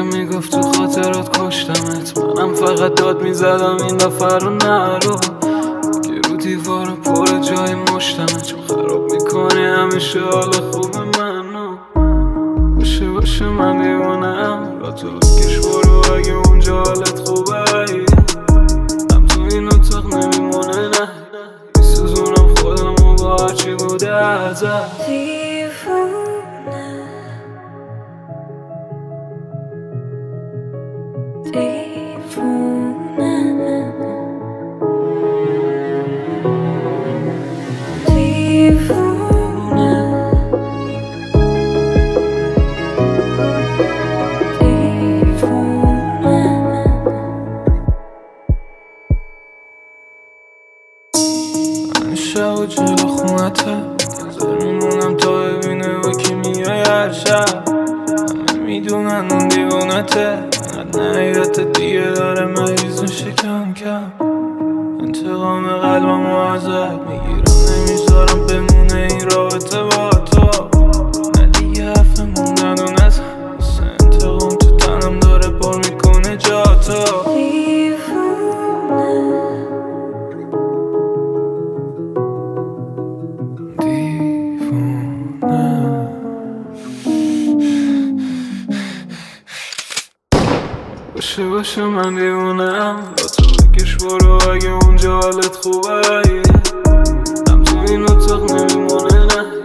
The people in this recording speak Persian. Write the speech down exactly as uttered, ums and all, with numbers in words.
میگفت تو خاطرات کشتمت، منم فقط داد میزدم این دفعه رو نرو که رو دیوار پر جای مشتمه، چون خراب میکنی همیشه حال خوب منو. باشه باشه من دیوانم، را تو بکش برو اگه اونجا حالت خوبه، هم تو این اتاق نمیمونه نه میسوزونم خودم و با هرچی بوده ازت. شب و جلو خونته نظر میمونم تا ببینه با کی میای هر شب، همه میدونن اون دیوانته، انقدر نهیت دیگه داره مریض میشه کم کم. انتقام قلبم رو ازت میگیرم نمیذارم بمونه این رابطه با تو، نه دیگه حرف موندن و نزن واسه انتقام تو تنم داره پر میکنه جا تو. باشه باشه من دیوونم، با تو بکش برو اگه اونجا حالت خوبه، هم تو این اتاق نمیمونه نه